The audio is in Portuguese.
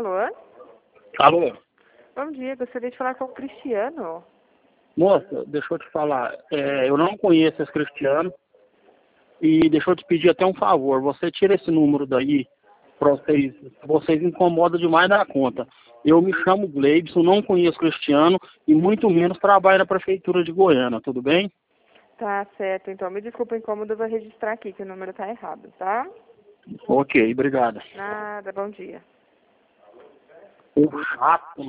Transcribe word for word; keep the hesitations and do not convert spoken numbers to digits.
Alô? Alô? Bom dia, gostaria de falar com o Cristiano. Moça, deixa eu te falar, é, eu não conheço esse Cristiano e deixa eu te pedir até um favor, você tira esse número daí, pra vocês, vocês incomodam demais da conta. Eu me chamo Gleibson, não conheço Cristiano e muito menos trabalho na Prefeitura de Goiânia, tudo bem? Tá certo, então me desculpa o incômodo, eu vou registrar aqui que o número tá errado, tá? Ok, obrigado. Nada, bom dia. O chato.